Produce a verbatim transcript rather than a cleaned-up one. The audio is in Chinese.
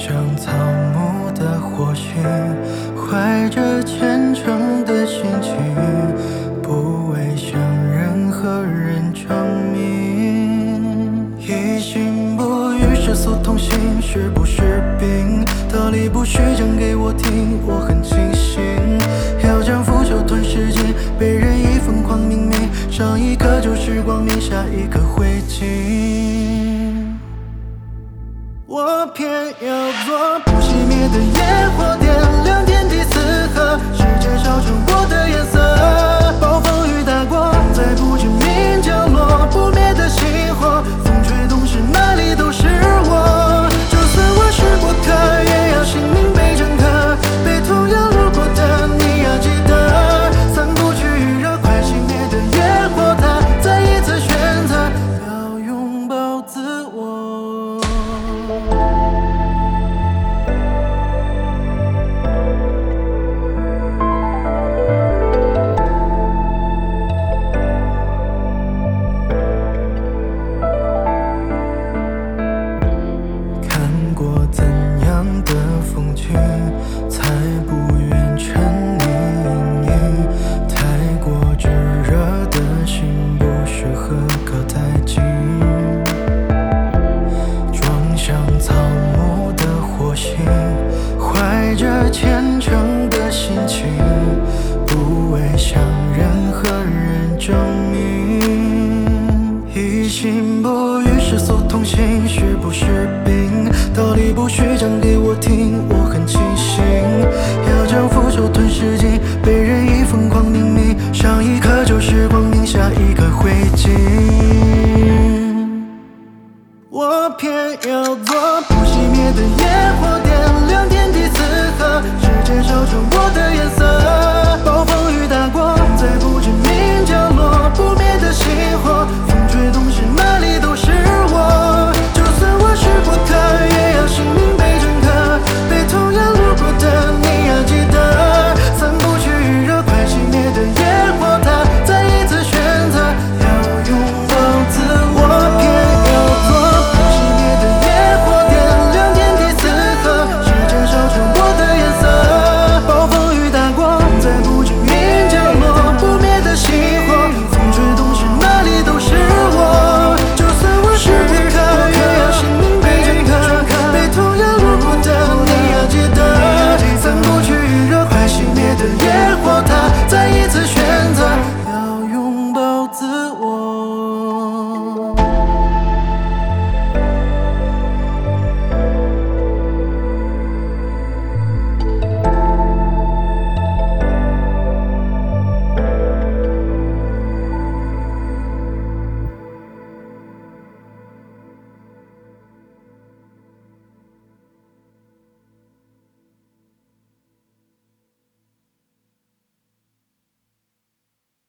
像草木的火星，怀着虔诚的心情，不为向任何人证明。一心不与世俗同行，是不是病？道理不需讲给我听，我很清醒。要将腐朽吞噬尽，被人以疯狂命名，上一刻就是光明，下一刻灰烬。我偏要做不熄灭的野火，点亮天地四合，世界烧成我的颜色。暴风雨打过，在不知名角落，不灭的星火，风吹动时哪里都是我。就算我是过客，也要心灵被整合，被同样路过的你要记得，散不去预热，快熄灭的野火，它再一次选择要拥抱自我。看过怎样的风景，才不愿沉溺阴影。太过炙热的心，不适合靠太近。装像草木的火星，怀着虔诚的心情，不为向任何人证明。一心不与世俗同行，是不是病？道理不需讲给我听，我很清醒。要将腐朽吞噬尽，被人以疯狂命名，上一刻就是光明，下一刻灰烬。我偏要做不熄灭的焰